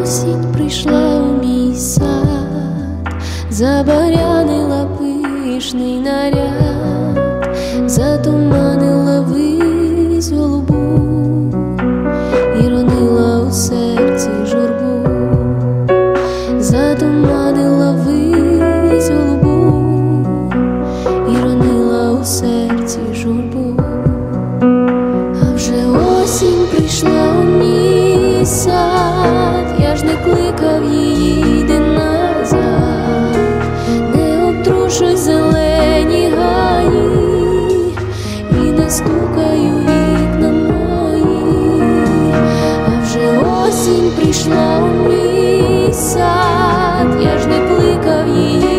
осінь прийшла у мій сад, забарянила пишний наряд, затуманила вись голубу і ронила у серці журбу, затуманила вись голубу і ронила у серці журбу. А вже осінь прийшла у мій сад, я ж не кликав її, йди назад, не обтрушуй зелені гаї і не стукаю вікна мої. А вже осінь прийшла у мій сад, я ж не кликав її,